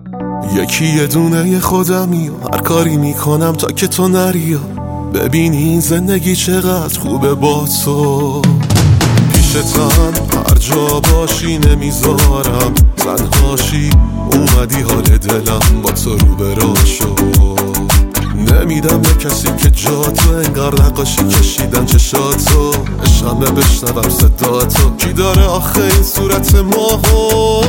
یکی یه دونه خودمی و هر کاری میکنم تا که تو نری. ببینی این زندگی چقدر خوبه با تو. پیشتم هر جا باشی نمیذارم تنهاشی. اومدی حال دلم با تو رو به راه شد. نمیدم به کسی که جا تو انگار نقاشی کشیدن چشاتو. شمه بشنوم صداتو. کی داره آخه این صورت ماهو؟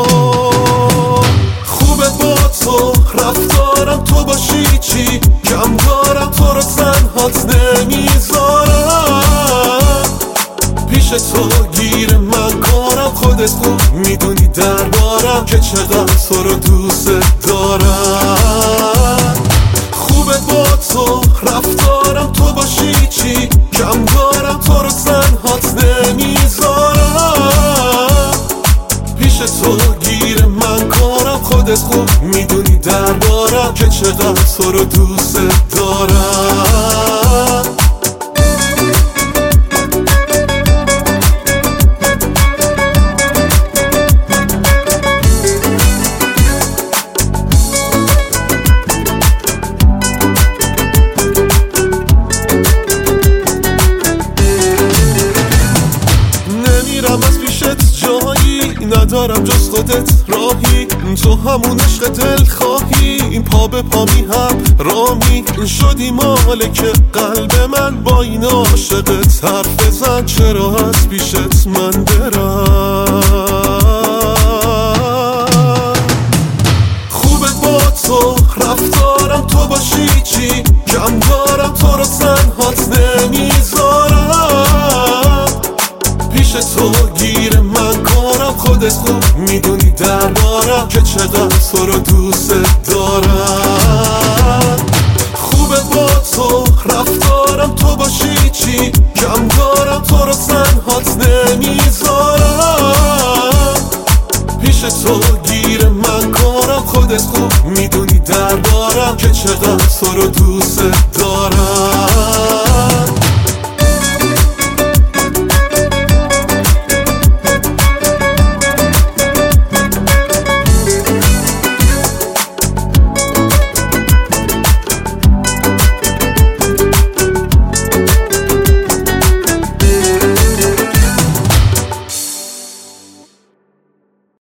خوبه با تو رفتارم تو باشی چی؟ کم دارم تو رو تنهات نمیذارم. پیش تو گیر من کارم. خودت خوب میدونی دربارم که چقدر تو رو دوست دارم. خوبه با تو رفتارم تو باشی چی؟ کم دارم تو رو تنهات نمیذارم. پیش تو گیر من کارم. خودت خوب میدونی دربارم که چقدر تو رو دوست دارم. از پیشت جایی ندارم جز خودت راهی. تو همون عشق دل خواهی. این پا به پا می هم رامی شدی مالک قلب من. با این عاشقت حرف بزن چرا از پیشت من برم. خوبه با تو رفتارم تو باشی چی؟ کم دارم تو رو تنهات نمیذارم. پیش تو گیر من کارم. خودت خوب میدونی دربارم که چقدر تو رو دوست دارم. خوبه با تو رفتارم تو باشی چی؟ کم دارم تو رو تنهات نمیذارم. پیش تو گیر من کارم. خودت خوب میدونی دربارم که چقدر تو رو دوست